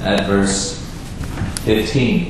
at verse 15.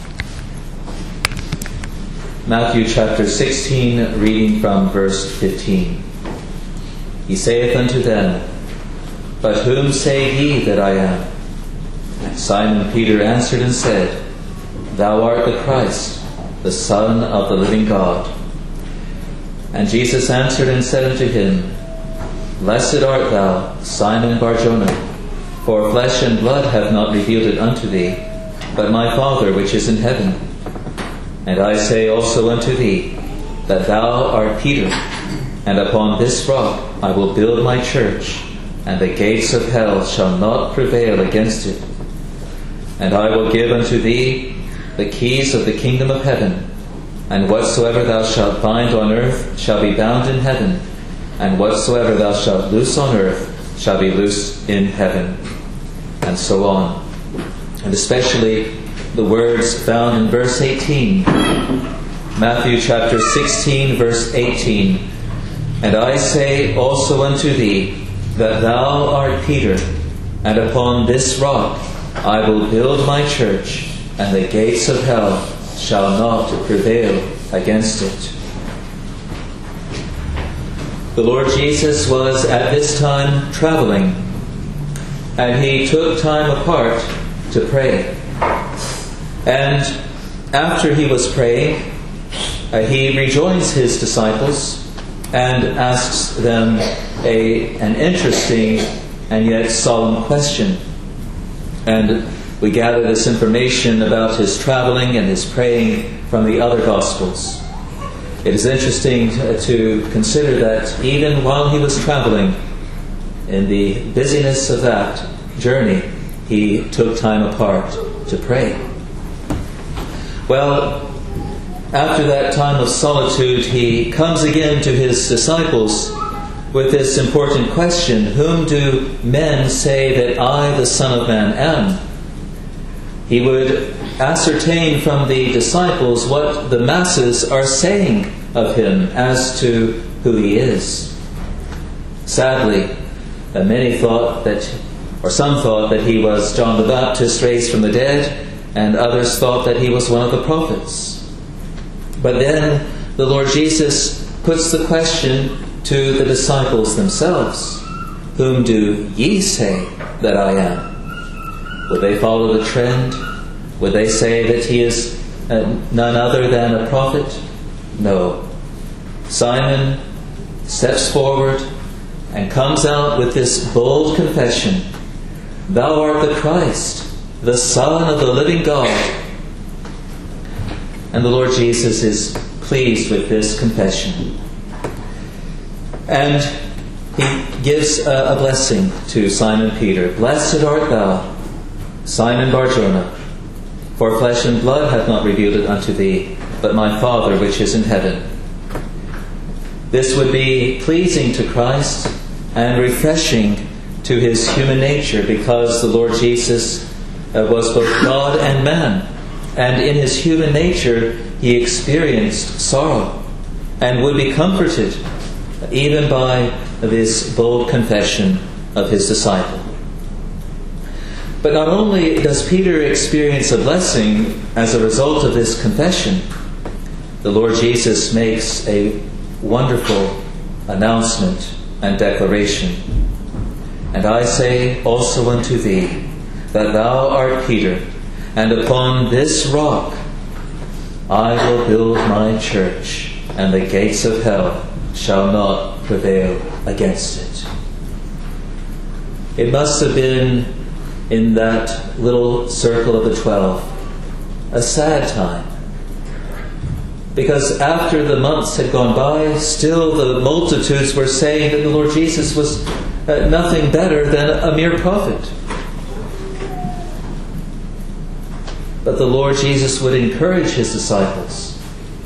Matthew chapter 16, reading from verse 15. He saith unto them, But whom say ye that I am? And Simon Peter answered and said, Thou art the Christ, the Son of the living God. And Jesus answered and said unto him, Blessed art thou, Simon Bar-Jonah, for flesh and blood hath not revealed it unto thee, but my Father which is in heaven. And I say also unto thee, that thou art Peter, and upon this rock I will build my church, and the gates of hell shall not prevail against it. And I will give unto thee the keys of the kingdom of heaven, and whatsoever thou shalt bind on earth shall be bound in heaven, and whatsoever thou shalt loose on earth shall be loosed in heaven. And so on. And especially the words found in verse 18. Matthew chapter 16, verse 18. And I say also unto thee, that thou art Peter, and upon this rock I will build my church, and the gates of hell shall not prevail against it. The Lord Jesus was at this time traveling, and he took time apart to pray. And after he was praying, he rejoins his disciples and asks them an interesting and yet solemn question. And we gather this information about his traveling and his praying from the other Gospels. It is interesting to consider that even while he was traveling, in the busyness of that journey, he took time apart to pray. Well, after that time of solitude, he comes again to his disciples with this important question: Whom do men say that I, the Son of Man, am? He would ascertain from the disciples what the masses are saying of him as to who he is. Sadly, many thought that, or some thought that he was John the Baptist raised from the dead, and others thought that he was one of the prophets. But then the Lord Jesus puts the question to the disciples themselves: Whom do ye say that I am? Would they follow the trend? Would they say that he is none other than a prophet? No. Simon steps forward and comes out with this bold confession: Thou art the Christ, the Son of the living God. And the Lord Jesus is pleased with this confession. And he gives a blessing to Simon Peter. Blessed art thou, Simon Bar-Jonah, for flesh and blood hath not revealed it unto thee, but my Father which is in heaven. This would be pleasing to Christ and refreshing to his human nature, because the Lord Jesus was both God and man. And in his human nature, he experienced sorrow and would be comforted even by this bold confession of his disciple. But not only does Peter experience a blessing as a result of this confession, the Lord Jesus makes a wonderful announcement and declaration. And I say also unto thee, that thou art Peter, and upon this rock I will build my church, and the gates of hell shall not prevail against it. It must have been, in that little circle of the 12, a sad time. Because after the months had gone by, still the multitudes were saying that the Lord Jesus was nothing better than a mere prophet. But the Lord Jesus would encourage his disciples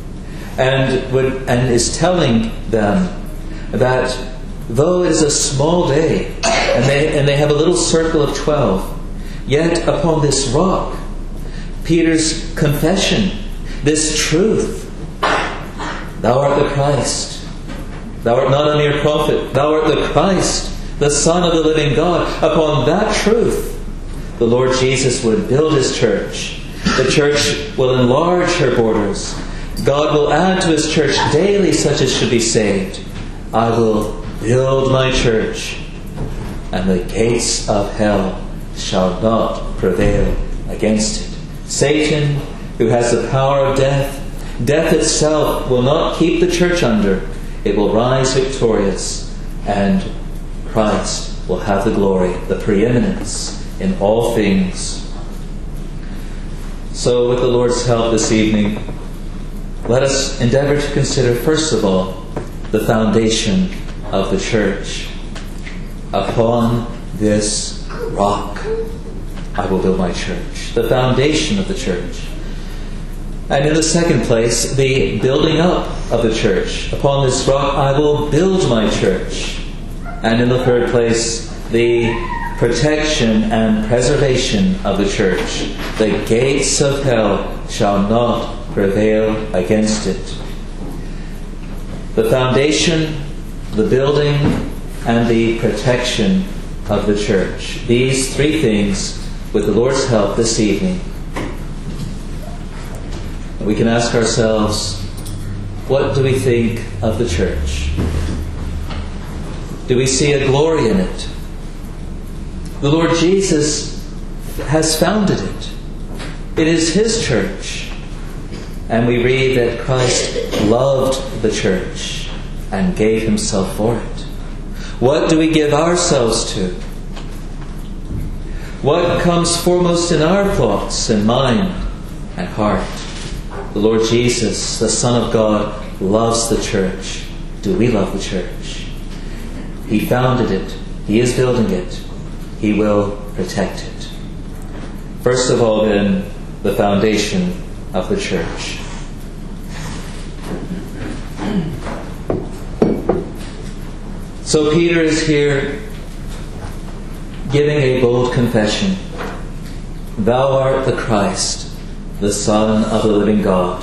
and is telling them that though it is a small day and they have a little circle of 12, yet upon this rock, Peter's confession, this truth, thou art the Christ, thou art not a mere prophet, thou art the Christ, the Son of the living God, upon that truth, the Lord Jesus would build his church. The church will enlarge her borders. God will add to his church daily such as should be saved. I will build my church, and the gates of hell shall not prevail against it. Satan, who has the power of death, death itself will not keep the church under. It will rise victorious, and Christ will have the glory, the preeminence in all things. So, with the Lord's help this evening, let us endeavor to consider, first of all, the foundation of the church. Upon this rock I will build my church. The foundation of the church. And in the second place, the building up of the church. Upon this rock I will build my church. And in the third place, the protection and preservation of the church. The gates of hell shall not prevail against it. The foundation, the building, and the protection of the church. These three things, with the Lord's help this evening, we can ask ourselves, what do we think of the church? Do we see a glory in it? The Lord Jesus has founded it. It is his church. And we read that Christ loved the church and gave himself for it. What do we give ourselves to? What comes foremost in our thoughts and mind and heart? The Lord Jesus, the Son of God, loves the church. Do we love the church? He founded it. He is building it. He will protect it. First of all, then, the foundation of the church. So Peter is here giving a bold confession. Thou art the Christ, the Son of the living God.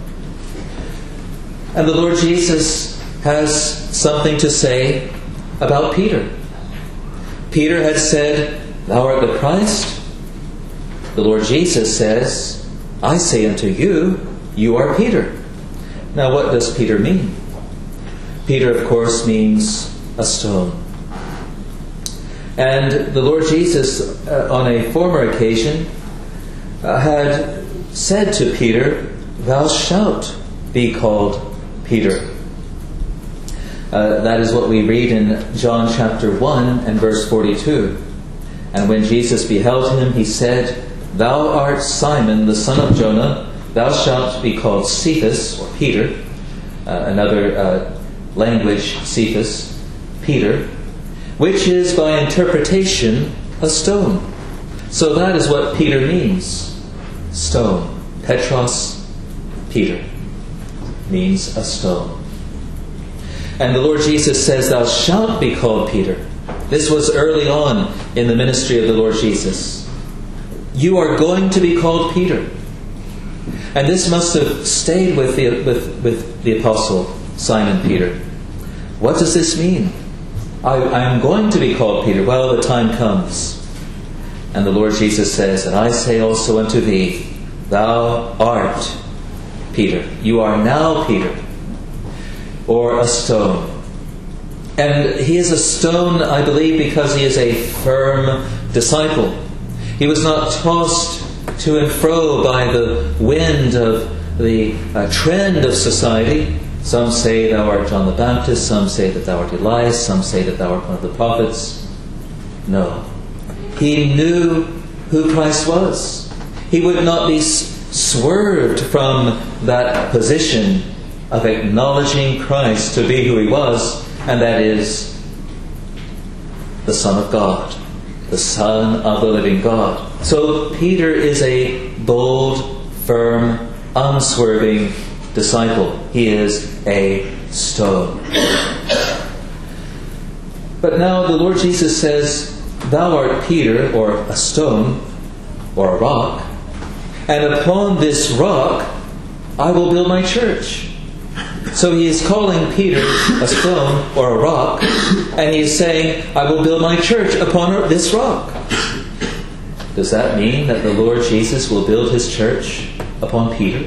And the Lord Jesus has something to say about Peter. Peter had said, Thou art the Christ. The Lord Jesus says, I say unto you, you are Peter. Now what does Peter mean? Peter, of course, means a stone. And the Lord Jesus, on a former occasion, had said to Peter, Thou shalt be called Peter. That is what we read in John chapter 1 and verse 42. And when Jesus beheld him, he said, Thou art Simon, the son of Jonah. Thou shalt be called Cephas, or Peter. Another language, Cephas, Peter, which is by interpretation a stone. So that is what Peter means. Stone. Petros, Peter, means a stone. And the Lord Jesus says, Thou shalt be called Peter. This was early on in the ministry of the Lord Jesus. You are going to be called Peter. And this must have stayed with the apostle Simon Peter. What does this mean? I am going to be called Peter. Well, the time comes. And the Lord Jesus says, And I say also unto thee, Thou art Peter. You are now Peter. Or a stone. And he is a stone, I believe, because he is a firm disciple. He was not tossed to and fro by the wind of the trend of society. Some say thou art John the Baptist, some say that thou art Elias, some say that thou art one of the prophets. No. He knew who Christ was. He would not be swerved from that position of acknowledging Christ to be who he was, and that is the Son of God, the Son of the living God. So Peter is a bold, firm, unswerving disciple. He is a stone. But now the Lord Jesus says, Thou art Peter, or a stone, or a rock, and upon this rock I will build my church. So he is calling Peter a stone or a rock, and he is saying, I will build my church upon this rock. Does that mean that the Lord Jesus will build his church upon Peter?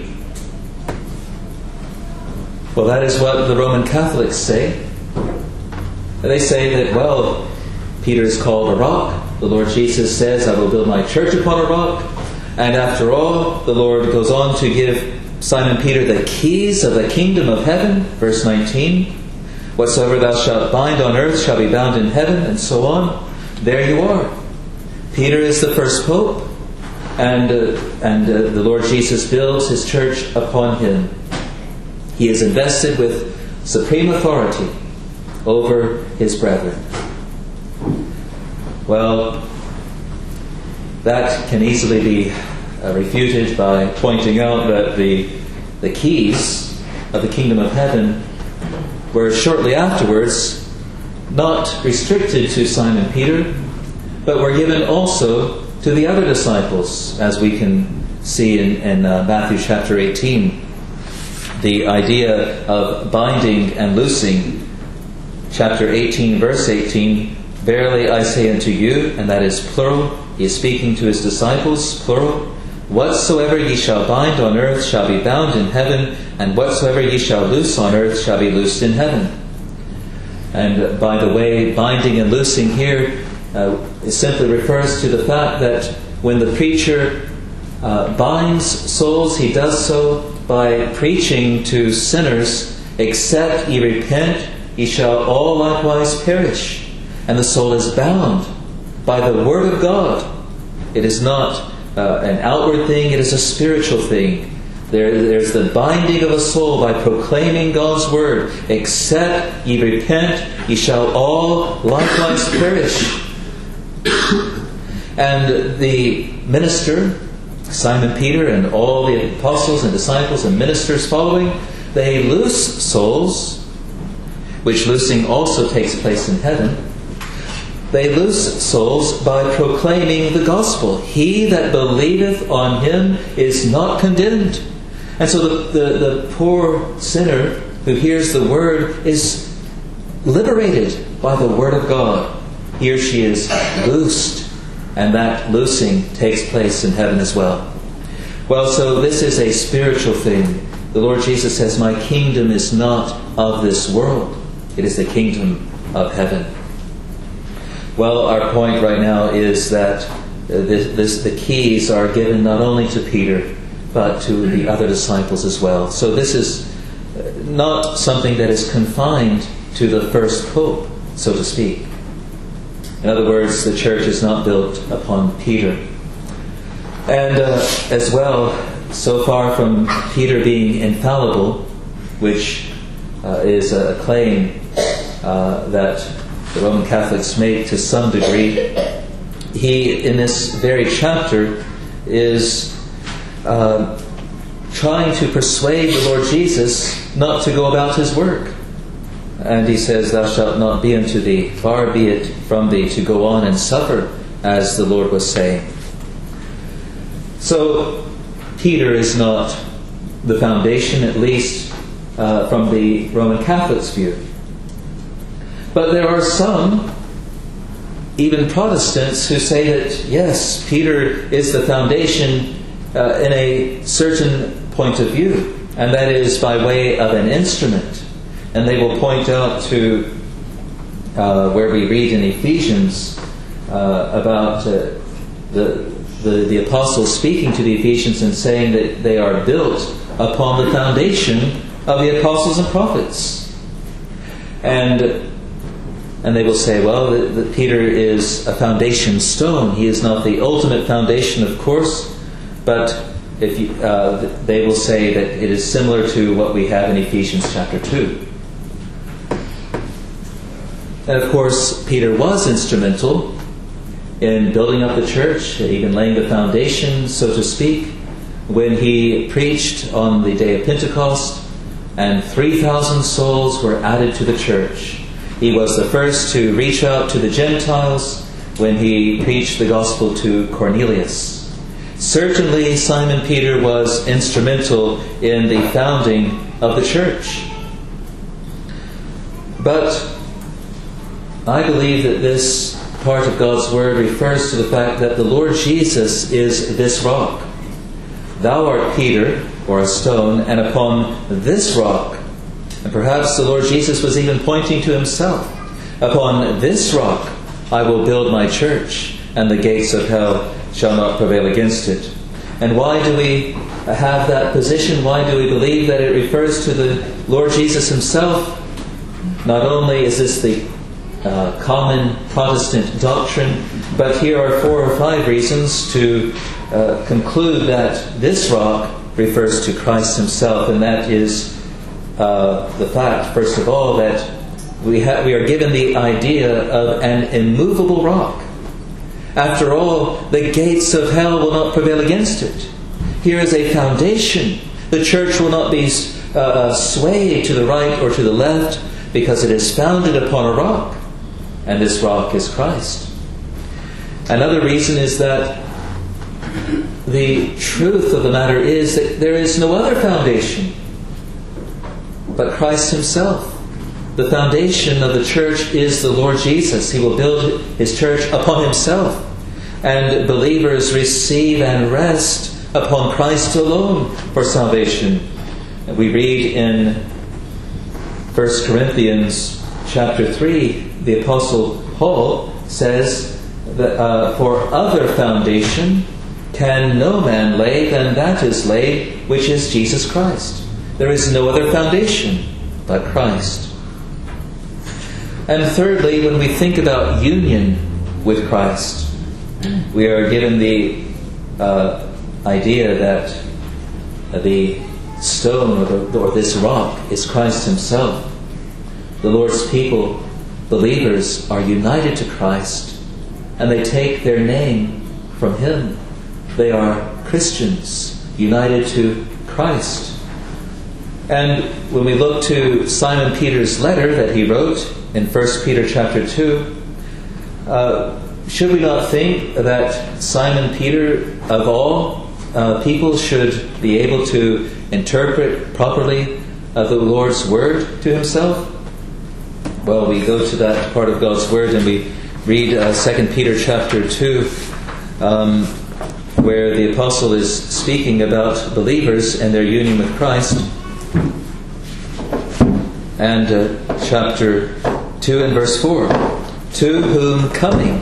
Well, that is what the Roman Catholics say. They say that, well, Peter is called a rock. The Lord Jesus says, I will build my church upon a rock. And after all, the Lord goes on to give Simon Peter the keys of the kingdom of heaven. Verse 19. Whatsoever thou shalt bind on earth shall be bound in heaven, and so on. There you are. Peter is the first pope, and the Lord Jesus builds his church upon him. He is invested with supreme authority over his brethren. Well, that can easily be refuted by pointing out that the keys of the kingdom of heaven were shortly afterwards not restricted to Simon Peter, but were given also to the other disciples, as we can see in Matthew chapter 18. The idea of binding and loosing, chapter 18, verse 18, verily I say unto you, and that is plural, he is speaking to his disciples, plural, whatsoever ye shall bind on earth shall be bound in heaven, and whatsoever ye shall loose on earth shall be loosed in heaven. And by the way, binding and loosing here it simply refers to the fact that when the preacher binds souls, he does so by preaching to sinners, except ye repent, ye shall all likewise perish. And the soul is bound by the Word of God. It is not an outward thing, it is a spiritual thing. There's the binding of a soul by proclaiming God's Word. Except ye repent, ye shall all likewise perish. And the minister, Simon Peter, and all the apostles and disciples and ministers following, they loose souls, which loosing also takes place in heaven. They loose souls by proclaiming the gospel. He that believeth on him is not condemned. And so the poor sinner who hears the word is liberated by the word of God. He or she is loosed. And that loosing takes place in heaven as well. Well, so this is a spiritual thing. The Lord Jesus says, my kingdom is not of this world. It is the kingdom of heaven. Well, our point right now is that the keys are given not only to Peter, but to the other disciples as well. So this is not something that is confined to the first pope, so to speak. In other words, the church is not built upon Peter. And as well, so far from Peter being infallible, which is a claim that the Roman Catholics make to some degree, he, in this very chapter, is trying to persuade the Lord Jesus not to go about his work. And he says, thou shalt not be unto thee, far be it from thee to go on and suffer, as the Lord was saying. So, Peter is not the foundation, at least from the Roman Catholics' view. But there are some, even Protestants, who say that, yes, Peter is the foundation in a certain point of view, and that is by way of an instrument. And they will point out to where we read in Ephesians about the apostles speaking to the Ephesians and saying that they are built upon the foundation of the apostles and prophets. And they will say, well, that Peter is a foundation stone. He is not the ultimate foundation, of course, but they will say that it is similar to what we have in Ephesians chapter 2. And of course, Peter was instrumental in building up the church, even laying the foundation, so to speak, when he preached on the day of Pentecost, and 3,000 souls were added to the church. He was the first to reach out to the Gentiles when he preached the gospel to Cornelius. Certainly, Simon Peter was instrumental in the founding of the church. But I believe that this part of God's Word refers to the fact that the Lord Jesus is this rock. Thou art Peter, or a stone, and upon this rock, and perhaps the Lord Jesus was even pointing to himself, upon this rock I will build my church, and the gates of hell shall not prevail against it. And why do we have that position? Why do we believe that it refers to the Lord Jesus himself? Not only is this the common Protestant doctrine, but here are 4 or 5 reasons to conclude that this rock refers to Christ himself, and that is the fact, first of all, that we are given the idea of an immovable rock. After all, the gates of hell will not prevail against it. Here is a foundation. The church will not be swayed to the right or to the left, because it is founded upon a rock, and this rock is Christ. Another reason is that the truth of the matter is that there is no other foundation but Christ himself. The foundation of the church is the Lord Jesus. He will build his church upon himself, and believers receive and rest upon Christ alone for salvation. We read in 1 Corinthians chapter 3, the Apostle Paul says that for other foundation can no man lay than that is laid, which is Jesus Christ. There is no other foundation but Christ. And thirdly, when we think about union with Christ, we are given the idea that the stone or this rock is Christ himself. The Lord's people, believers, are united to Christ, and they take their name from him. They are Christians, united to Christ. And when we look to Simon Peter's letter that he wrote in 1 Peter chapter 2, should we not think that Simon Peter, of all people, should be able to interpret properly the Lord's Word to himself? Well, we go to that part of God's Word and we read 2 Peter chapter 2, where the apostle is speaking about believers and their union with Christ. And chapter 2 and verse 4, to whom coming.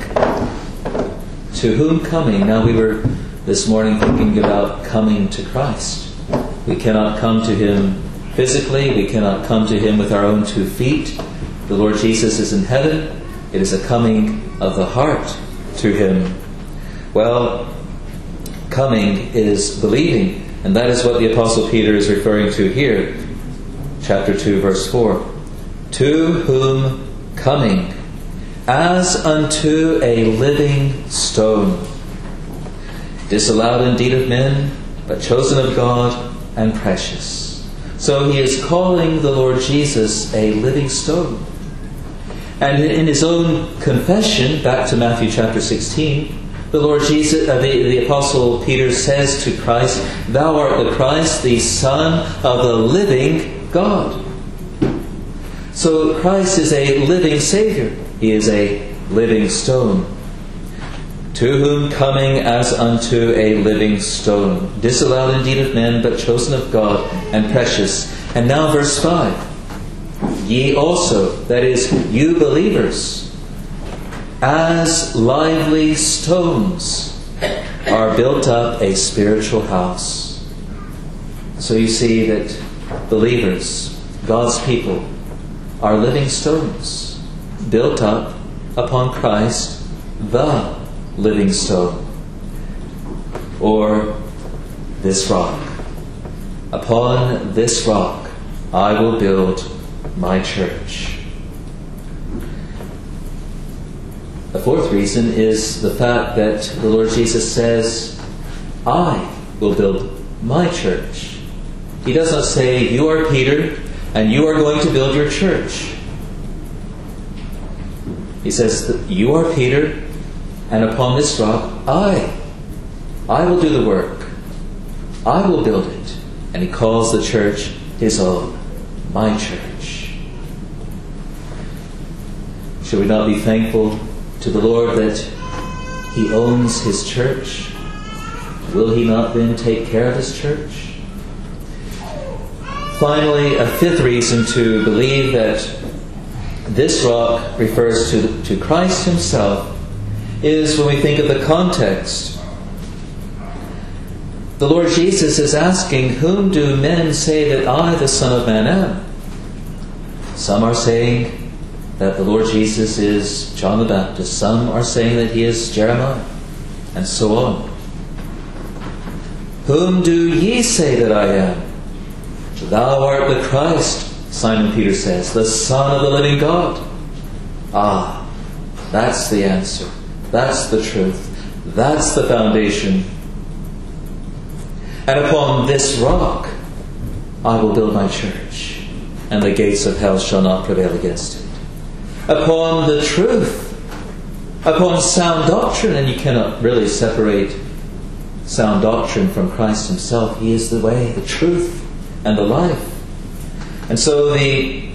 Now we were this morning thinking about coming to Christ. We cannot come to him physically. We cannot come to him with our own 2 feet. The Lord Jesus is in heaven. It is a coming of the heart to him. Well, coming is believing, and that is what the Apostle Peter is referring to here. Chapter 2, verse 4. To whom coming, as unto a living stone, disallowed indeed of men, but chosen of God and precious. So he is calling the Lord Jesus a living stone. And in his own confession, back to Matthew chapter 16, the Lord Jesus, the Apostle Peter says to Christ, Thou art the Christ, the Son of the living God. So Christ is a living Savior. He is a living stone. To whom coming as unto a living stone, disallowed indeed of men, but chosen of God and precious. And now verse 5. Ye also, that is, you believers, as lively stones, are built up a spiritual house. So you see that believers, God's people, are living stones, built up upon Christ, the living stone, or this rock. Upon this rock I will build my church. The fourth reason is the fact that the Lord Jesus says, I will build my church. He does not say, you are Peter, and you are going to build your church. He says, that you are Peter, and upon this rock, I will do the work. I will build it. And he calls the church his own, my church. Should we not be thankful to the Lord that He owns His church, will He not then take care of His church? Finally, a fifth reason to believe that this rock refers to Christ Himself is when we think of the context. The Lord Jesus is asking, whom do men say that I, the Son of Man, am? Some are saying that the Lord Jesus is John the Baptist. Some are saying that He is Jeremiah, and so on. Whom do ye say that I am? Thou art the Christ, Simon Peter says, the Son of the living God. Ah, that's the answer. That's the truth. That's the foundation. And upon this rock I will build my church, and the gates of hell shall not prevail against it. Upon the truth, upon sound doctrine, and you cannot really separate sound doctrine from Christ Himself. He is the way, the truth, and the life. And so the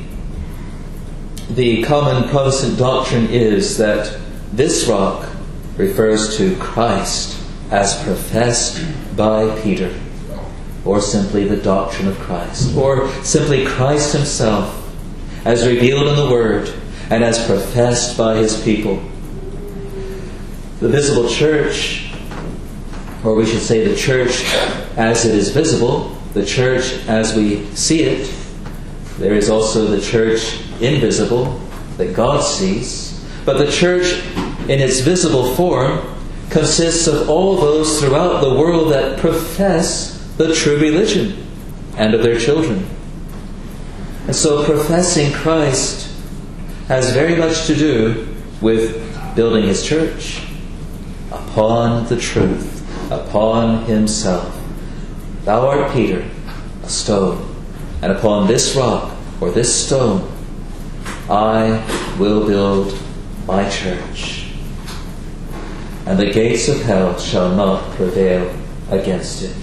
common Protestant doctrine is that this rock refers to Christ as professed by Peter, or simply the doctrine of Christ, or simply Christ Himself as revealed in the Word and as professed by His people. The visible church, or we should say the church as it is visible, the church as we see it. There is also the church invisible that God sees. But the church in its visible form consists of all those throughout the world that profess the true religion and of their children. And so professing Christ has very much to do with building His church upon the truth, upon Himself. Thou art Peter, a stone, and upon this rock, or this stone, I will build my church, and the gates of hell shall not prevail against it.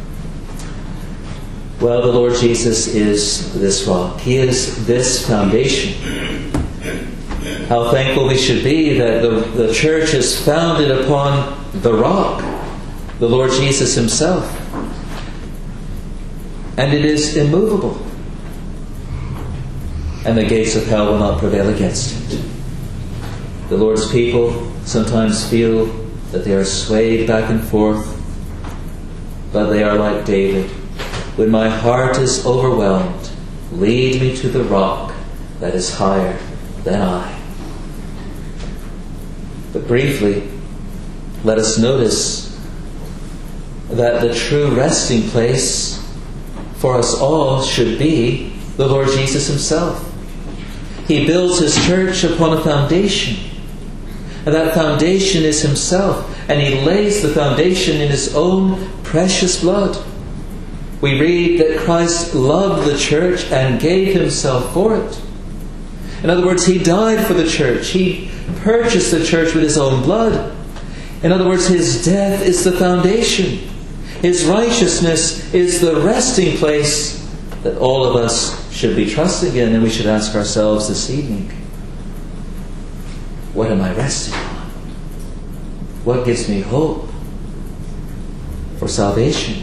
Well, the Lord Jesus is this rock. He is this foundation. How thankful we should be that the church is founded upon the rock, the Lord Jesus Himself. And it is immovable. And the gates of hell will not prevail against it. The Lord's people sometimes feel that they are swayed back and forth, but they are like David. When my heart is overwhelmed, lead me to the rock that is higher than I. But briefly, let us notice that the true resting place for us all should be the Lord Jesus Himself. He builds His church upon a foundation. And that foundation is Himself. And He lays the foundation in His own precious blood. We read that Christ loved the church and gave Himself for it. In other words, He died for the church. He purchased the church with His own blood. In other words, His death is the foundation. His righteousness is the resting place that all of us should be trusting in. And we should ask ourselves this evening, what am I resting on? What gives me hope for salvation?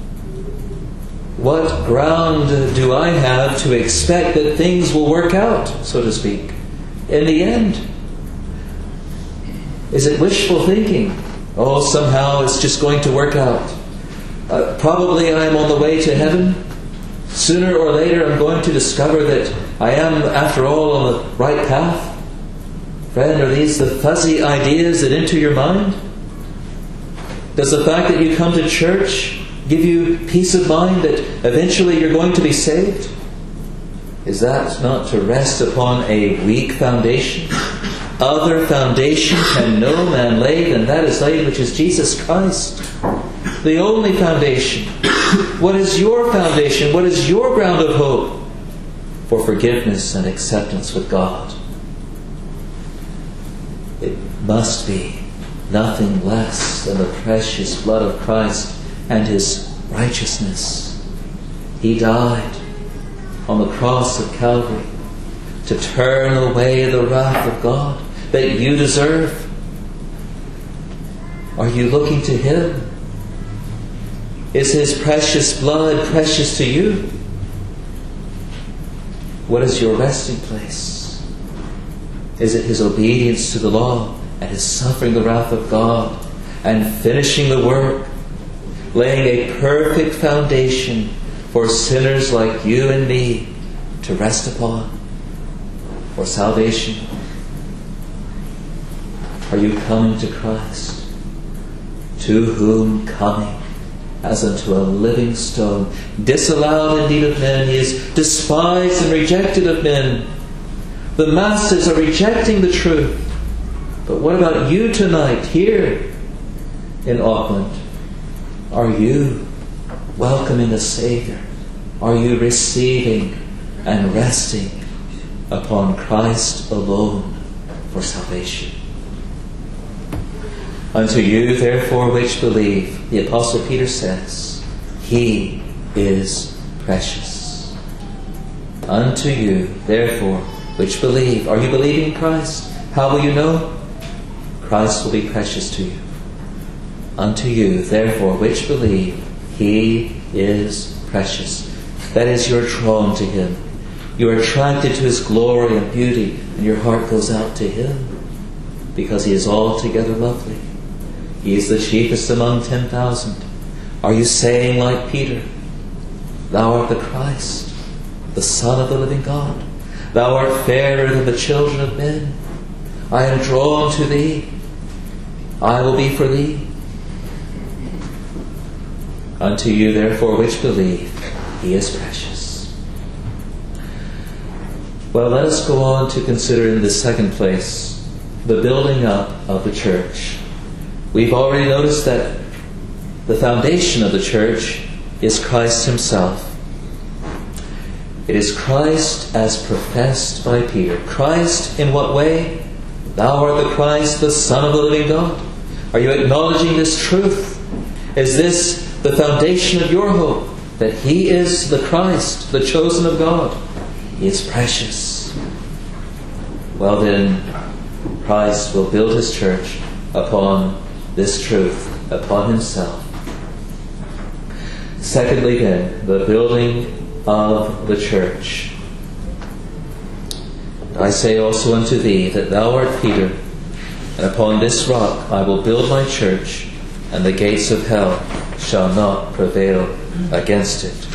What ground do I have to expect that things will work out, so to speak, in the end? Is it wishful thinking? Oh, somehow it's just going to work out. Probably I am on the way to heaven. Sooner or later I'm going to discover that I am, after all, on the right path. Friend, are these the fuzzy ideas that enter your mind? Does the fact that you come to church give you peace of mind that eventually you're going to be saved? Is that not to rest upon a weak foundation? Other foundation can no man lay than that is laid, which is Jesus Christ. The only foundation. What is your foundation? What is your ground of hope for forgiveness and acceptance with God? It must be nothing less than the precious blood of Christ and His righteousness. He died on the cross of Calvary to turn away the wrath of God, that you deserve? Are you looking to Him? Is His precious blood precious to you? What is your resting place? Is it His obedience to the law and His suffering the wrath of God and finishing the work, laying a perfect foundation for sinners like you and me to rest upon for salvation? Are you coming to Christ, to whom coming as unto a living stone, disallowed indeed of men, He is despised and rejected of men? The masses are rejecting the truth. But what about you tonight here in Auckland? Are you welcoming the Saviour? Are you receiving and resting upon Christ alone for salvation? Unto you, therefore, which believe, the Apostle Peter says, He is precious. Unto you, therefore, which believe. Are you believing in Christ? How will you know? Christ will be precious to you. Unto you, therefore, which believe, He is precious. That is, you're drawn to Him. You're attracted to His glory and beauty, and your heart goes out to Him because He is altogether lovely. He is the chiefest among 10,000. Are you saying like Peter, Thou art the Christ, the Son of the living God? Thou art fairer than the children of men. I am drawn to Thee. I will be for Thee. Unto you, therefore, which believe, He is precious. Well, let us go on to consider in the second place the building up of the church. We've already noticed that the foundation of the church is Christ Himself. It is Christ as professed by Peter. Christ in what way? Thou art the Christ, the Son of the living God. Are you acknowledging this truth? Is this the foundation of your hope? That He is the Christ, the chosen of God? He is precious. Well then, Christ will build His church upon this truth, upon Himself. Secondly then, the building of the church. I say also unto thee that thou art Peter, and upon this rock I will build my church, and the gates of hell shall not prevail against it.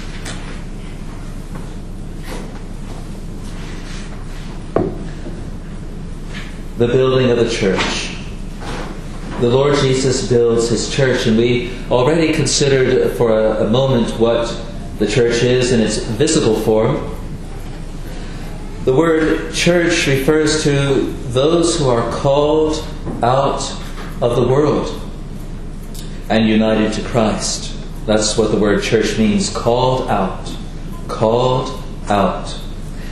The building of the church. The Lord Jesus builds His church, and we already considered for a moment what the church is in its visible form. The word church refers to those who are called out of the world and united to Christ. That's what the word church means, called out. Called out.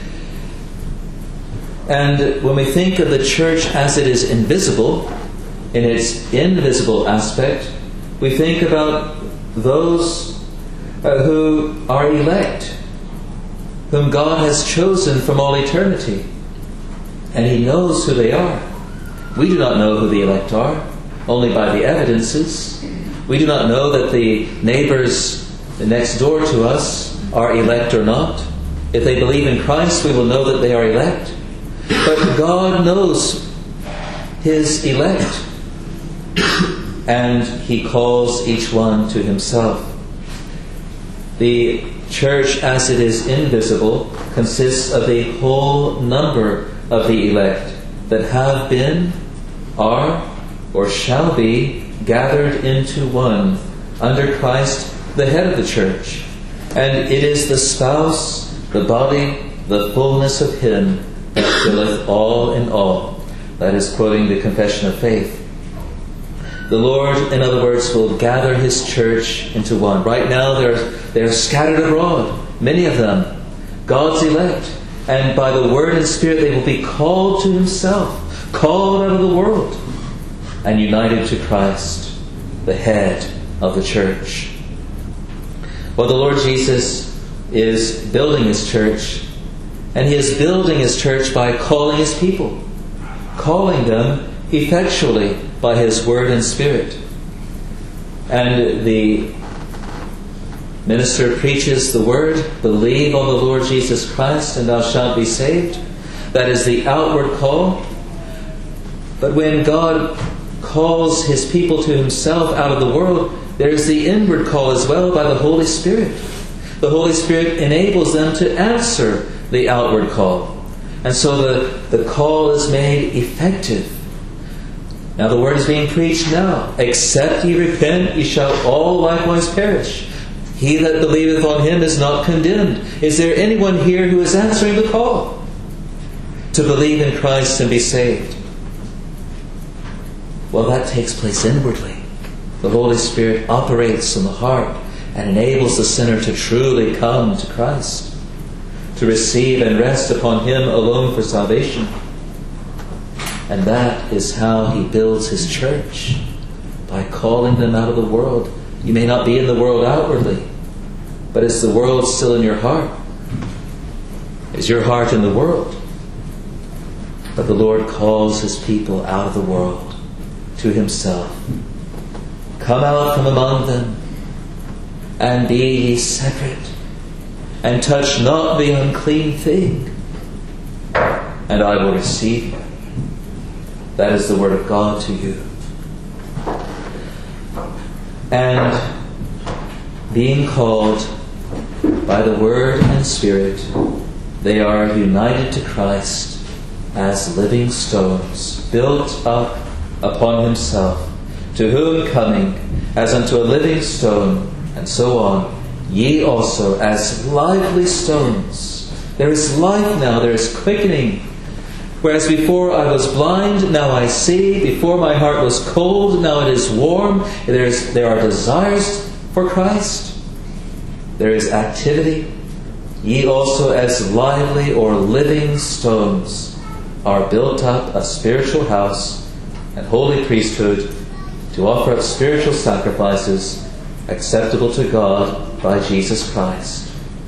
And when we think of the church as it is invisible, in its invisible aspect, we think about those who are elect, whom God has chosen from all eternity. And He knows who they are. We do not know who the elect are, only by the evidences. We do not know that the neighbors next door to us are elect or not. If they believe in Christ, we will know that they are elect. But God knows His elect, and He calls each one to Himself. The church, as it is invisible, consists of the whole number of the elect that have been, are, or shall be gathered into one under Christ, the head of the church. And it is the spouse, the body, the fullness of Him that filleth all in all. That is quoting the Confession of Faith. The Lord, in other words, will gather His church into one. Right now they are scattered abroad, many of them, God's elect. And by the Word and Spirit they will be called to Himself, called out of the world, and united to Christ, the head of the church. Well, the Lord Jesus is building His church, and He is building His church by calling His people. calling them effectually by His Word and Spirit. And the minister preaches the Word, believe on the Lord Jesus Christ and thou shalt be saved. That is the outward call. But when God calls His people to Himself out of the world, there is the inward call as well by the Holy Spirit. The Holy Spirit enables them to answer the outward call. And so the call is made effective. Now the Word is being preached now. Except ye repent, ye shall all likewise perish. He that believeth on Him is not condemned. Is there anyone here who is answering the call to believe in Christ and be saved? Well, that takes place inwardly. The Holy Spirit operates in the heart and enables the sinner to truly come to Christ, to receive and rest upon Him alone for salvation. And that is how He builds His church, by calling them out of the world. You may not be in the world outwardly, but is the world still in your heart? Is your heart in the world? But the Lord calls His people out of the world to Himself. Come out from among them, and be ye separate, and touch not the unclean thing, and I will receive you. That is the Word of God to you. And being called by the Word and Spirit, they are united to Christ as living stones, built up upon Himself, to whom coming as unto a living stone, and so on, ye also as lively stones. There is life now, there is quickening. Whereas before I was blind, now I see. Before my heart was cold, now it is warm. There are desires for Christ. There is activity. Ye also as lively or living stones are built up a spiritual house and holy priesthood to offer up spiritual sacrifices acceptable to God by Jesus Christ.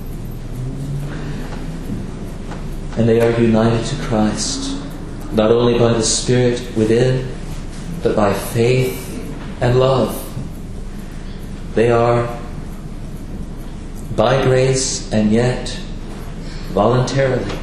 And they are united to Christ, not only by the Spirit within, but by faith and love. They are by grace and yet voluntarily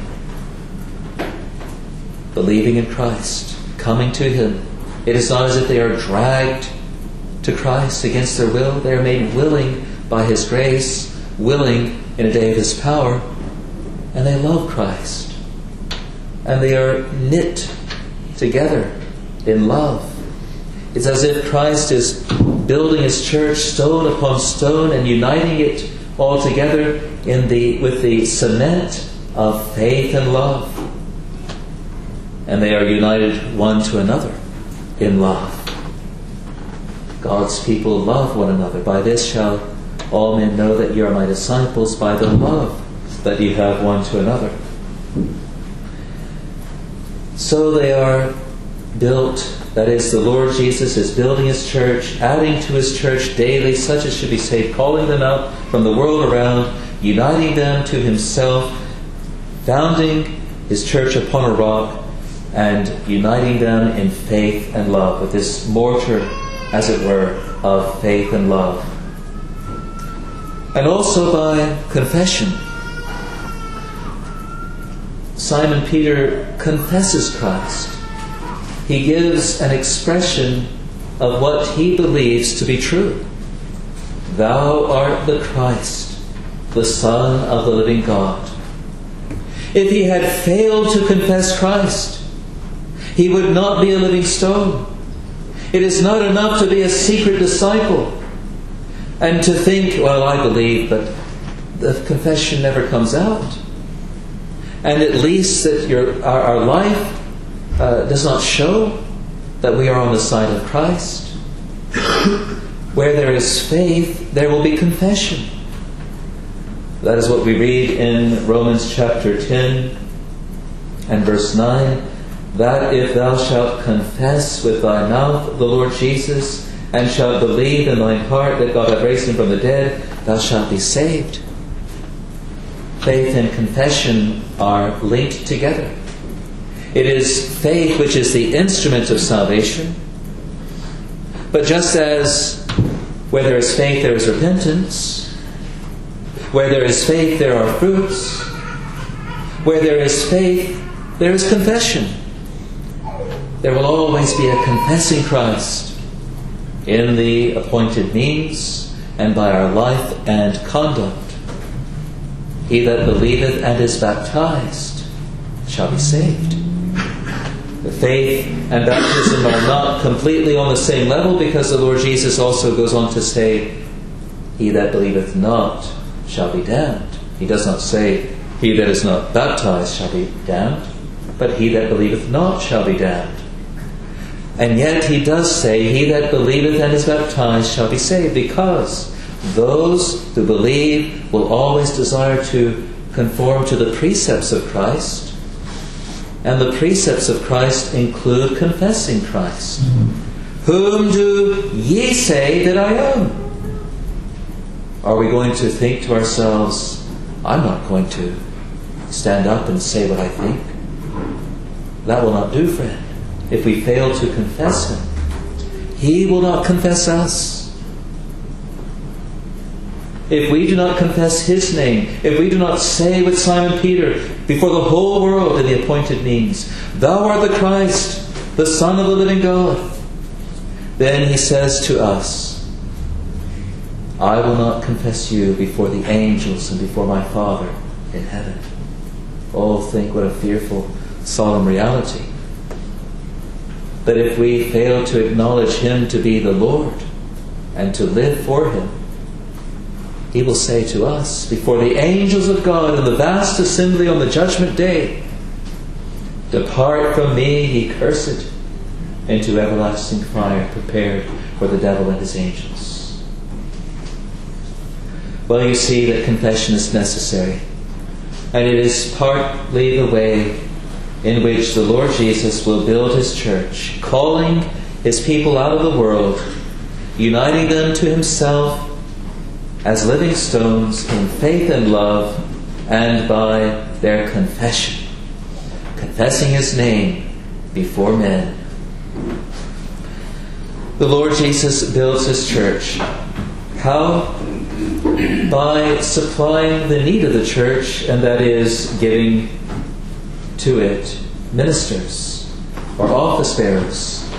believing in Christ, coming to Him. It is not as if they are dragged to Christ against their will. They are made willing by His grace, willing in a day of His power, and they love Christ. And they are knit together in love. It's as if Christ is building His church stone upon stone and uniting it all together with the cement of faith and love. And they are united one to another in love. God's people love one another. By this shall all men know that you are my disciples, by the love that you have one to another. So they are built, that is, the Lord Jesus is building His church, adding to His church daily such as should be saved, calling them out from the world around, uniting them to Himself, founding His church upon a rock, and uniting them in faith and love, with this mortar, as it were, of faith and love. And also by confession. Simon Peter confesses Christ. He gives an expression of what he believes to be true. Thou art the Christ, the Son of the living God. If he had failed to confess Christ, he would not be a living stone. It is not enough to be a secret disciple and to think, well, I believe, but the confession never comes out. And at least that our life does not show that we are on the side of Christ. Where there is faith, there will be confession. That is what we read in Romans chapter 10 and verse 9. That if thou shalt confess with thy mouth the Lord Jesus, and shalt believe in thine heart that God hath raised Him from the dead, thou shalt be saved. Faith and confession are linked together. It is faith which is the instrument of salvation. But just as where there is faith there is repentance, where there is faith there are fruits, where there is faith there is confession. There will always be a confessing Christ in the appointed means and by our life and conduct. He that believeth and is baptized shall be saved. The faith and baptism are not completely on the same level, because the Lord Jesus also goes on to say, he that believeth not shall be damned. He does not say, he that is not baptized shall be damned, but he that believeth not shall be damned. And yet he does say, he that believeth and is baptized shall be saved, because those who believe will always desire to conform to the precepts of Christ. And the precepts of Christ include confessing Christ. Whom do ye say that I am? Are we going to think to ourselves, I'm not going to stand up and say what I think? That will not do, friend. If we fail to confess Him, He will not confess us. If we do not confess His name, if we do not say with Simon Peter before the whole world in the appointed means, Thou art the Christ, the Son of the living God, then He says to us, I will not confess you before the angels and before my Father in heaven. Oh, think what a fearful, solemn reality. That if we fail to acknowledge Him to be the Lord and to live for Him, He will say to us before the angels of God in the vast assembly on the judgment day, Depart from me, ye cursed, into everlasting fire prepared for the devil and his angels. Well, you see that confession is necessary, and it is partly the way in which the Lord Jesus will build His church, calling His people out of the world, uniting them to Himself as living stones in faith and love, and by their confession, confessing His name before men. The Lord Jesus builds His church. How? By supplying the need of the church, and that is giving to it ministers or office bearers.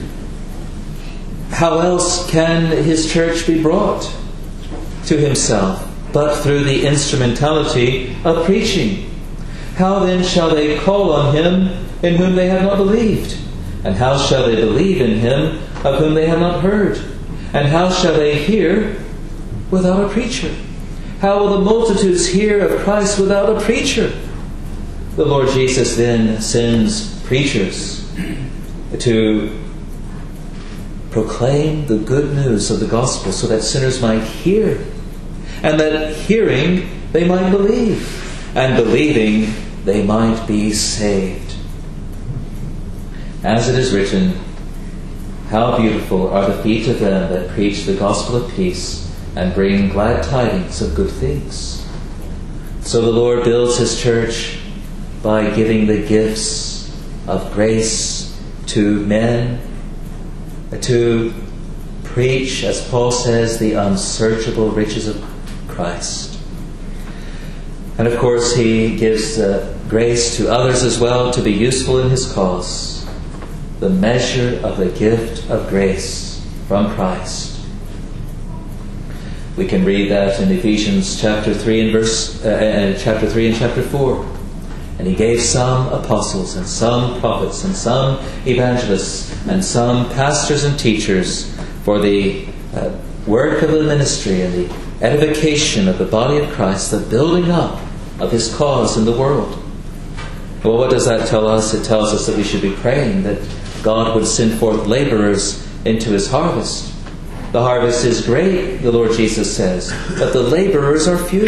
How else can His church be brought to Himself but through the instrumentality of preaching? How then shall they call on Him in whom they have not believed? And how shall they believe in Him of whom they have not heard? And how shall they hear without a preacher? How will the multitudes hear of Christ without a preacher? The Lord Jesus then sends preachers to proclaim the good news of the gospel so that sinners might hear, and that hearing they might believe, and believing they might be saved. As it is written, How beautiful are the feet of them that preach the gospel of peace and bring glad tidings of good things. So the Lord builds His church by giving the gifts of grace to men, to preach, as Paul says, the unsearchable riches of Christ. And of course He gives grace to others as well to be useful in His cause. The measure of the gift of grace from Christ. We can read that in Ephesians chapter 3 and chapter 4. And He gave some apostles, and some prophets, and some evangelists, and some pastors and teachers for the work of the ministry and the edification of the body of Christ, the building up of His cause in the world. Well, what does that tell us? It tells us that we should be praying that God would send forth laborers into His harvest. The harvest is great, the Lord Jesus says, but the laborers are few.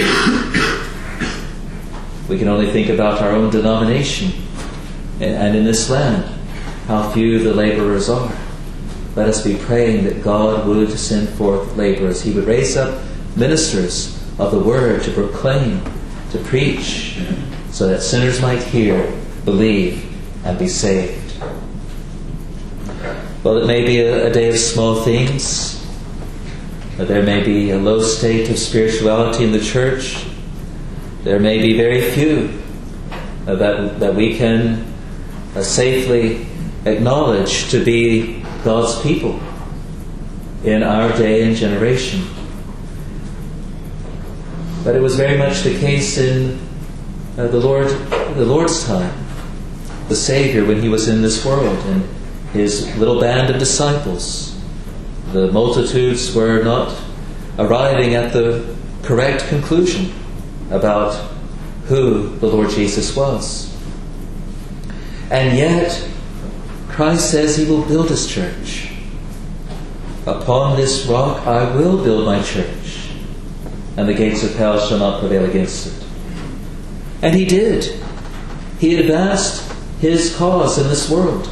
We can only think about our own denomination and in this land, how few the laborers are. Let us be praying that God would send forth laborers. He would raise up ministers of the Word to proclaim, to preach, so that sinners might hear, believe, and be saved. Well, it may be a day of small things. There may be a low state of spirituality in the church. There may be very few that we can safely acknowledge to be God's people in our day and generation. But it was very much the case in the Lord's time. The Savior, when He was in this world, and His little band of disciples. The multitudes were not arriving at the correct conclusion about who the Lord Jesus was. And yet, Christ says He will build His church. Upon this rock I will build my church, and the gates of hell shall not prevail against it. And He did. He advanced His cause in this world.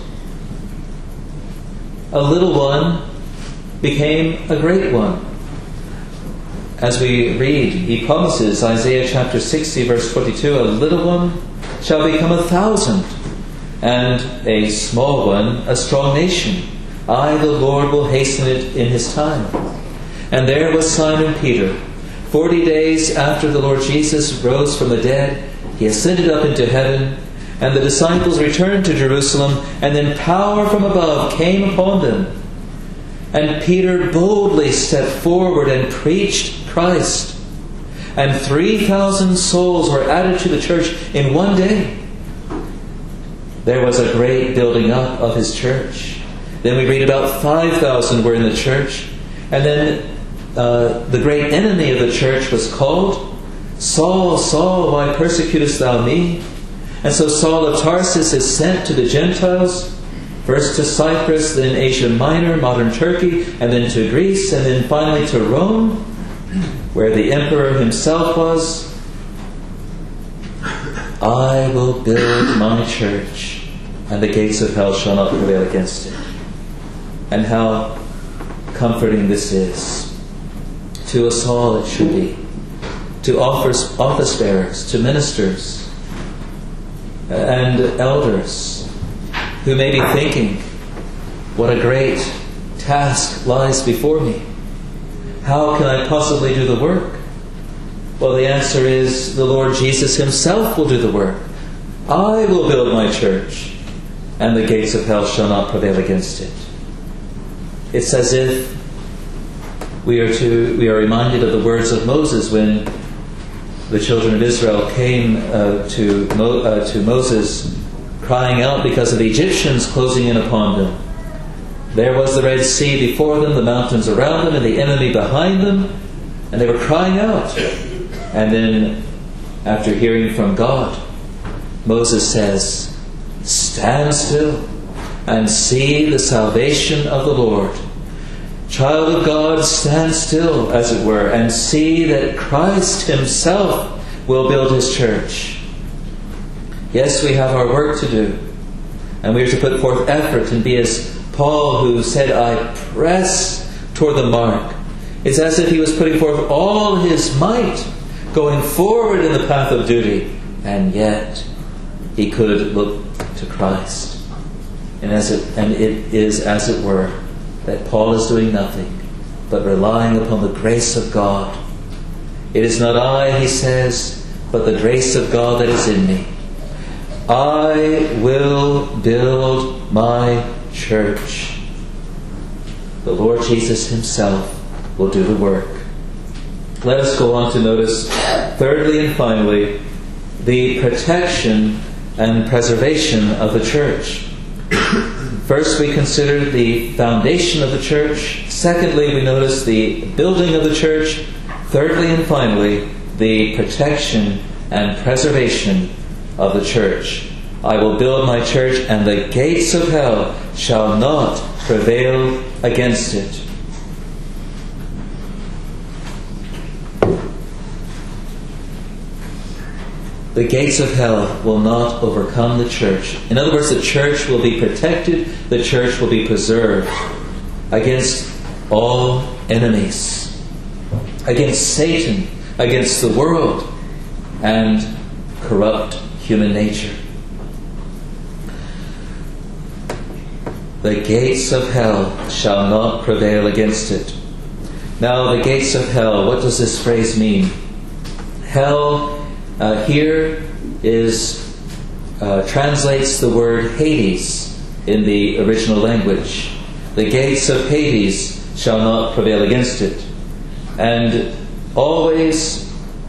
A little one became a great one. As we read, He promises, Isaiah chapter 60 verse 42, a little one shall become 1,000, and a small one a strong nation. I, the Lord, will hasten it in His time. And there was Simon Peter. 40 days after the Lord Jesus rose from the dead, He ascended up into heaven, and the disciples returned to Jerusalem, and then power from above came upon them. And Peter boldly stepped forward and preached Christ. And 3,000 souls were added to the church in one day. There was a great building up of His church. Then we read about 5,000 were in the church. And then the great enemy of the church was called, Saul, Saul, why persecutest thou me? And so Saul of Tarsus is sent to the Gentiles, first to Cyprus, then Asia Minor, modern Turkey, and then to Greece, and then finally to Rome, where the emperor himself was. I will build my church, and the gates of hell shall not prevail against it. And how comforting this is. To us all it should be. To office bearers, to ministers, and elders, who may be thinking, what a great task lies before me. How can I possibly do the work? Well, the answer is the Lord Jesus Himself will do the work. I will build my church, and the gates of hell shall not prevail against it. It's as if we are reminded of the words of Moses when the children of Israel came to Moses, crying out because of the Egyptians closing in upon them. There was the Red Sea before them, the mountains around them, and the enemy behind them, and they were crying out. And then, after hearing from God, Moses says, stand still and see the salvation of the Lord. Child of God, stand still, as it were, and see that Christ Himself will build His church. Yes, we have our work to do, and we are to put forth effort and be as Paul, who said, I press toward the mark. It's as if he was putting forth all his might, going forward in the path of duty, and yet he could look to Christ. And it is, as it were, that Paul is doing nothing but relying upon the grace of God. It is not I, he says, but the grace of God that is in me. I will build my church. The Lord Jesus Himself will do the work. Let us go on to notice, thirdly and finally, the protection and preservation of the church. First, we consider the foundation of the church. Secondly, we notice the building of the church. Thirdly and finally, the protection and preservation of the church. I will build my church, and the gates of hell shall not prevail against it. The gates of hell will not overcome the church. In other words, the church will be protected, the church will be preserved against all enemies, against Satan, against the world, and corrupt human nature. the gates of hell shall not prevail against it. Now, the gates of hell, what does this phrase mean? Hell here translates the word Hades in the original language. The gates of Hades shall not prevail against it. And always,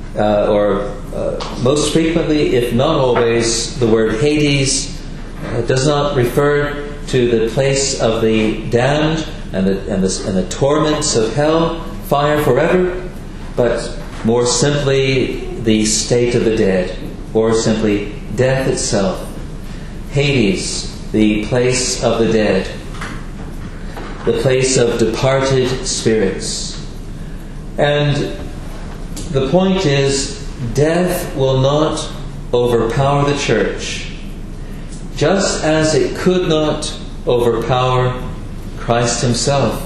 most frequently, if not always, the word Hades does not refer to the place of the damned and the torments of hell, fire forever, but more simply the state of the dead, or simply death itself. Hades, the place of the dead, the place of departed spirits. And the point is, death will not overpower the church, just as it could not overpower Christ himself.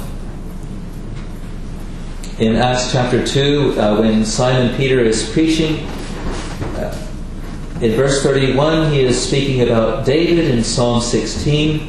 In Acts chapter 2, when Simon Peter is preaching, in verse 31, he is speaking about David in Psalm 16,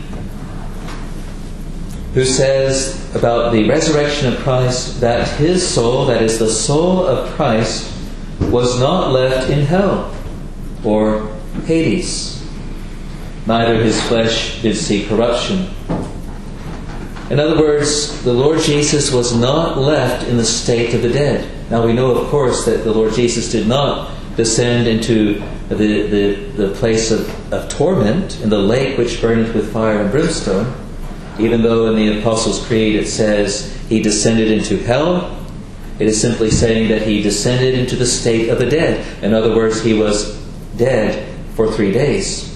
who says about the resurrection of Christ that his soul, that is the soul of Christ, was not left in hell, or Hades. Neither his flesh did see corruption. In other words, the Lord Jesus was not left in the state of the dead. Now we know, of course, that the Lord Jesus did not descend into the place of torment, in the lake which burneth with fire and brimstone, even though in the Apostles' Creed it says he descended into hell. It is simply saying that he descended into the state of the dead. In other words, he was dead for 3 days.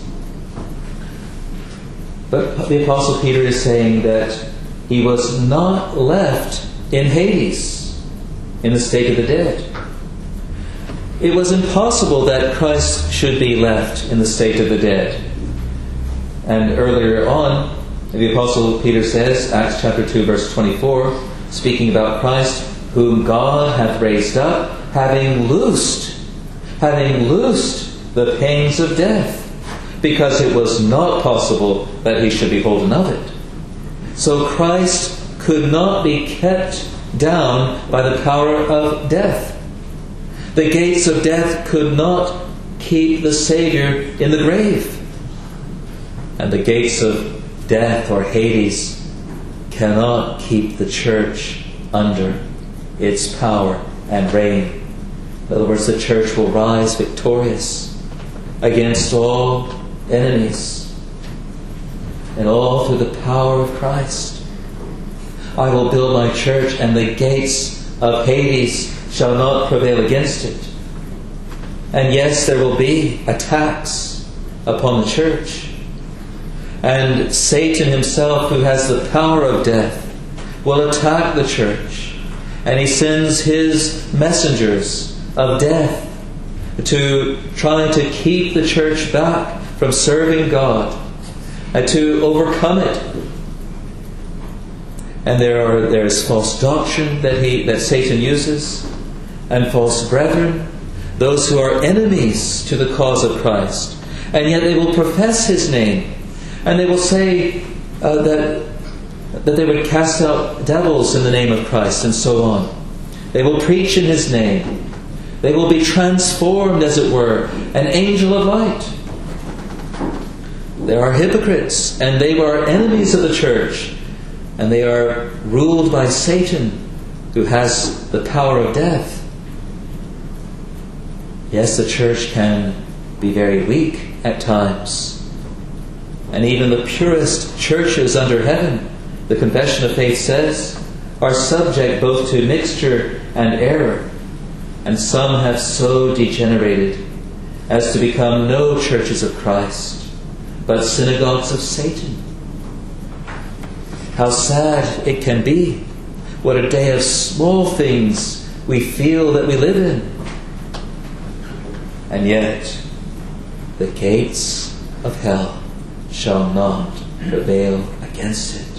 But the Apostle Peter is saying that he was not left in Hades, in the state of the dead. It was impossible that Christ should be left in the state of the dead. And earlier on, the Apostle Peter says, Acts chapter 2, verse 24, speaking about Christ, whom God hath raised up, having loosed the pains of death, because it was not possible that he should be holden of it. So Christ could not be kept down by the power of death. The gates of death could not keep the Savior in the grave. And the gates of death, or Hades, cannot keep the church under its power and reign. In other words, the church will rise victorious against all enemies, and all through the power of Christ. I will build my church, and the gates of Hades shall not prevail against it. And yes, there will be attacks upon the church. And Satan himself, who has the power of death, will attack the church. And he sends his messengers of death to try to keep the church back from serving God and to overcome it. And there is false doctrine that Satan uses, and false brethren, those who are enemies to the cause of Christ, and yet they will profess his name, and they will say that they would cast out devils in the name of Christ, and so on. They will preach in his name. They will be transformed, as it were, an angel of light. There are hypocrites, and they are enemies of the church, and they are ruled by Satan, who has the power of death. Yes, the church can be very weak at times. And even the purest churches under heaven, the Confession of Faith says, are subject both to mixture and error. And some have so degenerated as to become no churches of Christ, but synagogues of Satan. How sad it can be. What a day of small things we feel that we live in. And yet, the gates of hell shall not prevail against it.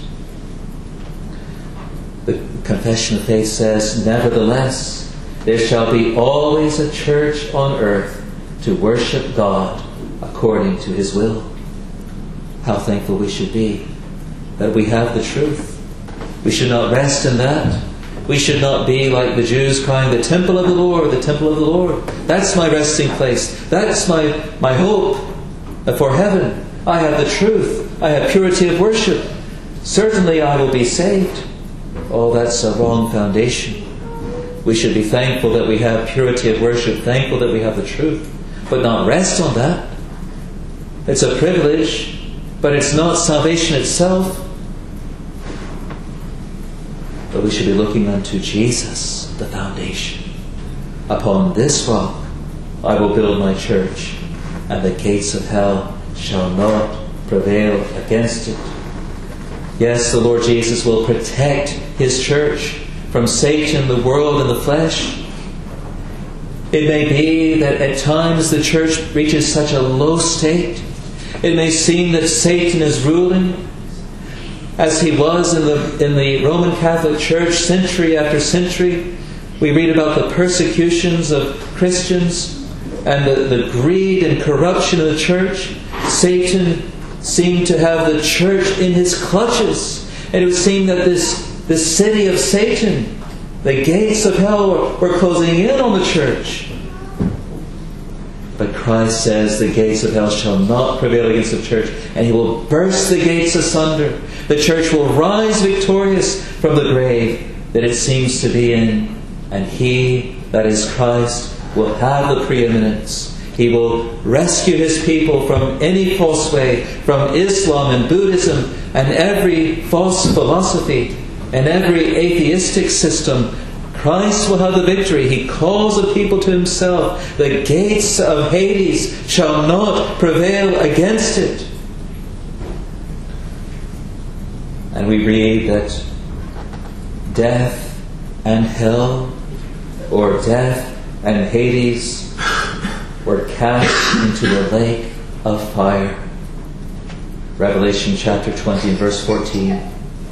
The Confession of Faith says, nevertheless, there shall be always a church on earth to worship God according to his will. How thankful we should be that we have the truth. We should not rest in that. We should not be like the Jews crying, the temple of the Lord, the temple of the Lord. That's my resting place. That's my hope for heaven. I have the truth. I have purity of worship. Certainly I will be saved. Oh, that's a wrong foundation. We should be thankful that we have purity of worship, thankful that we have the truth, but not rest on that. It's a privilege, but it's not salvation itself. But we should be looking unto Jesus, the foundation. Upon this rock I will build my church, and the gates of hell shall not prevail against it. Yes, the Lord Jesus will protect His church from Satan, the world, and the flesh. It may be that at times the church reaches such a low state. It may seem that Satan is ruling, as he was in the Roman Catholic Church century after century. We read about the persecutions of Christians and the greed and corruption of the church. Satan seemed to have the church in his clutches. And it would seem that this city of Satan, the gates of hell, were closing in on the church. But Christ says the gates of hell shall not prevail against the church, and He will burst the gates asunder. The church will rise victorious from the grave that it seems to be in, and He, that is Christ, will have the preeminence. He will rescue His people from any false way, from Islam and Buddhism and every false philosophy and every atheistic system. Christ will have the victory. He calls the people to Himself. The gates of Hades shall not prevail against it. And we read that death and hell, or death and Hades, were cast into the lake of fire. Revelation chapter 20 and verse 14.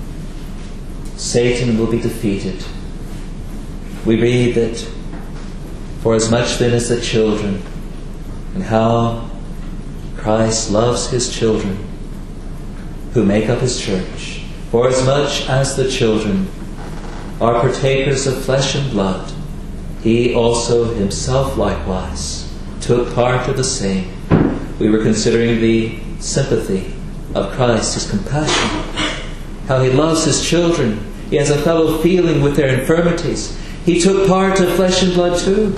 Satan will be defeated. We read that for as much then as the children, and how Christ loves His children who make up His church, for as much as the children are partakers of flesh and blood, He also Himself likewise took part of the same. We were considering the sympathy of Christ, His compassion, how He loves His children. He has a fellow feeling with their infirmities. He took part of flesh and blood too.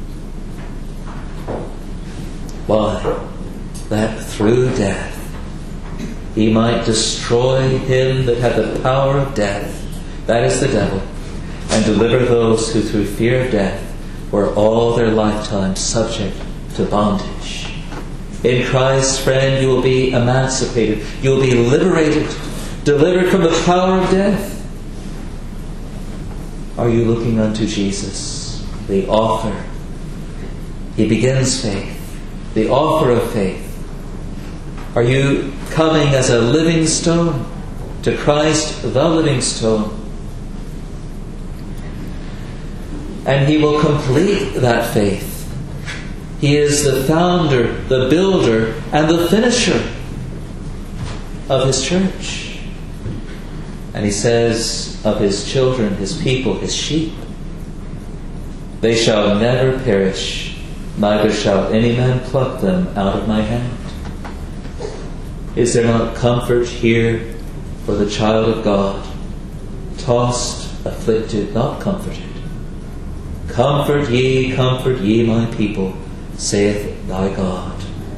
Why? That through death He might destroy him that had the power of death, that is the devil, and deliver those who through fear of death were all their lifetime subject to bondage. In Christ, friend, you will be emancipated. You will be liberated, delivered from the power of death. Are you looking unto Jesus, the author? He begins faith, the author of faith. Are you coming as a living stone to Christ, the living stone? And He will complete that faith. He is the founder, the builder, and the finisher of His church. And He says of His children, His people, His sheep, they shall never perish, neither shall any man pluck them out of my hand. Is there not comfort here for the child of God, tossed, afflicted, not comforted? Comfort ye my people, saith thy God.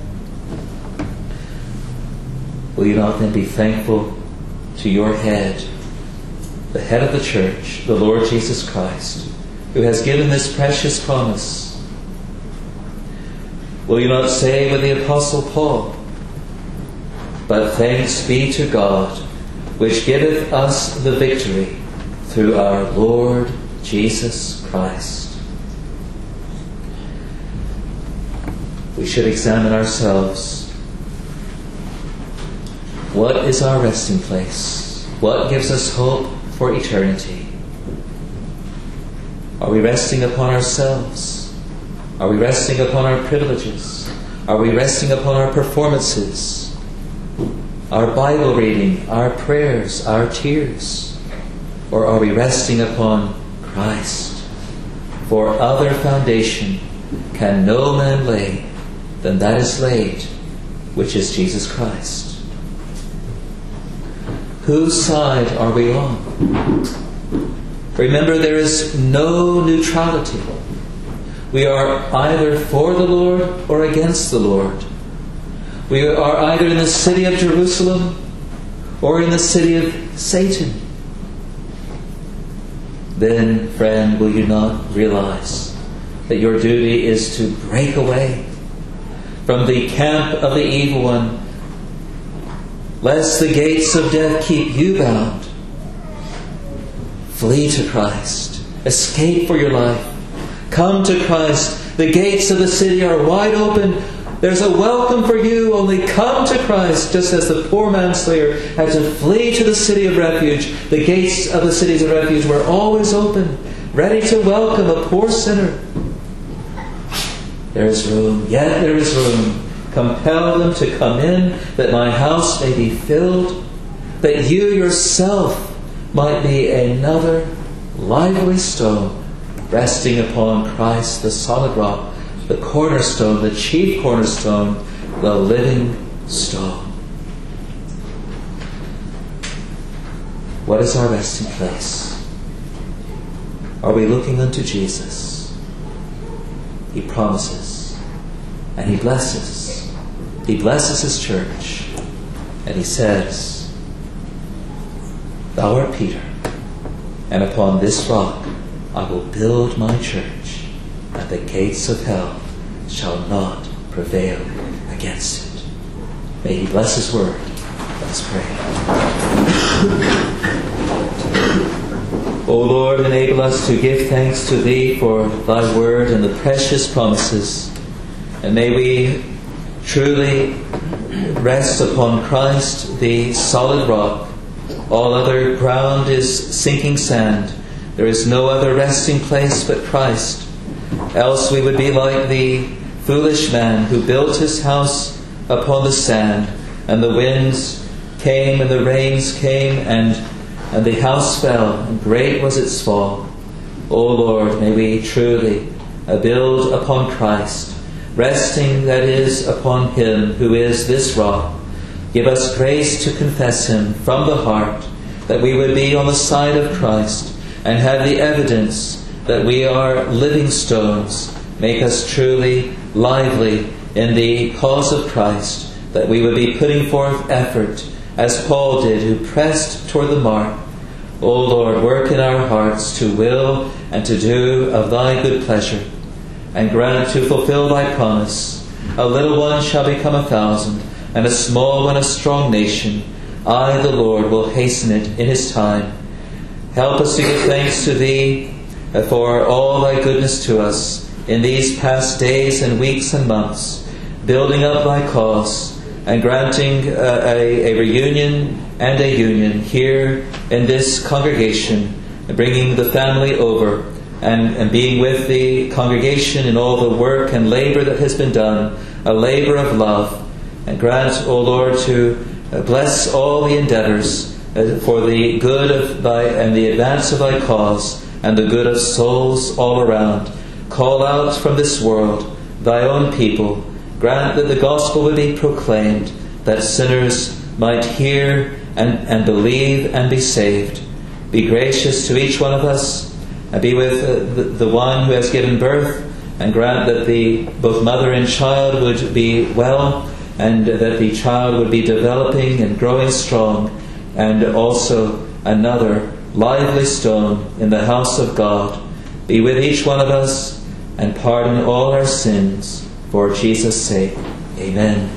Will you not then be thankful to your head, the head of the church, the Lord Jesus Christ, who has given this precious promise? Will you not say with the Apostle Paul, but thanks be to God, which giveth us the victory through our Lord Jesus Christ? We should examine ourselves. What is our resting place? What gives us hope for eternity? Are we resting upon ourselves? Are we resting upon our privileges? Are we resting upon our performances? our Bible reading, our prayers, our tears? Or are we resting upon Christ? For other foundation can no man lay than that is laid, which is Jesus Christ. Whose side are we on? Remember, there is no neutrality. We are either for the Lord or against the Lord. We are either in the city of Jerusalem or in the city of Satan. Then, friend, will you not realize that your duty is to break away from the camp of the evil one, lest the gates of death keep you bound? Flee to Christ. Escape for your life. Come to Christ. The gates of the city are wide open. There's a welcome for you. Only come to Christ, just as the poor manslayer had to flee to the city of refuge. The gates of the cities of refuge were always open, ready to welcome a poor sinner. There is room, yet there is room. Compel them to come in, that my house may be filled, that you yourself might be another lively stone, resting upon Christ, the solid rock, the cornerstone, the chief cornerstone, the living stone. What is our resting place? Are we looking unto Jesus? He promises, and He blesses. He blesses His church, and He says, "Thou art Peter, and upon this rock I will build my church, and the gates of hell shall not prevail against it." May He bless His word. Let us pray. O Lord, enable us to give thanks to Thee for Thy word and the precious promises. And may we truly rest upon Christ, the solid rock. All other ground is sinking sand. There is no other resting place but Christ. Else we would be like the foolish man who built his house upon the sand, and the winds came and the rains came, and the house fell, and great was its fall. O Lord, may we truly build upon Christ, resting, that is, upon Him who is this rock. Give us grace to confess Him from the heart, that we would be on the side of Christ and have the evidence that we are living stones. Make us truly lively in the cause of Christ, that we would be putting forth effort, as Paul did, who pressed toward the mark. O Lord, work in our hearts to will and to do of Thy good pleasure, and grant to fulfill Thy promise. A little one shall become 1,000, and a small one a strong nation. I, the Lord, will hasten it in His time. Help us to give thanks to Thee for all Thy goodness to us in these past days and weeks and months, building up Thy cause and granting a reunion and a union here in this congregation, bringing the family over and being with the congregation in all the work and labor that has been done, a labor of love. And grant, O Lord, to bless all the endeavors for the good of Thy and the advance of Thy cause and the good of souls all around. Call out from this world Thy own people. Grant that the gospel would be proclaimed, that sinners might hear and believe and be saved. Be gracious to each one of us, and be with the one who has given birth, and grant that both mother and child would be well, and that the child would be developing and growing strong, and also another lively stone in the house of God. Be with each one of us, and pardon all our sins, for Jesus' sake. Amen.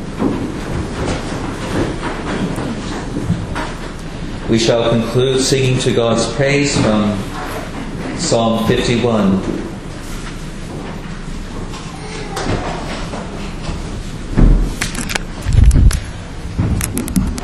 We shall conclude singing to God's praise from Psalm 51.